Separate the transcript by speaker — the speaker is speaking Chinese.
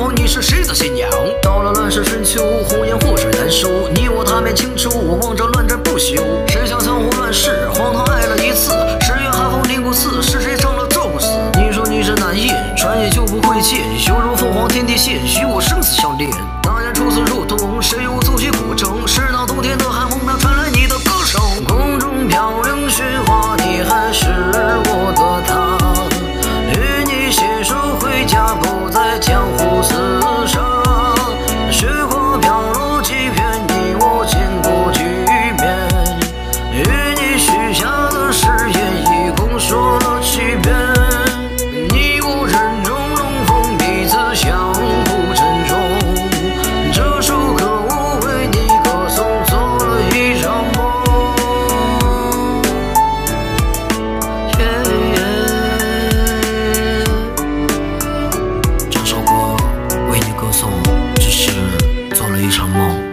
Speaker 1: 问你是谁的新娘？到了乱世春秋，红颜祸水难收，你我踏遍青州，我望着乱战不休。谁想江湖乱世，荒唐爱了一次，十月寒风凝固寺，是谁成了宙斯？你说你是难言，传言就不会见，羞辱凤凰天地线，与我生死相连。那年初次入冬，谁又奏起古筝？是那冬天的寒风，那传来你的歌声。空中飘零雪花，你还是我的他，与你携手回家，不在江湖厮杀。雪花飘落几片，你我见过几面，与你许下的誓言，一共说了7遍。你我人中龙凤，彼此相互珍重。这首歌我为你歌颂，做了一场梦。这首歌为你歌颂，只是做了一场梦。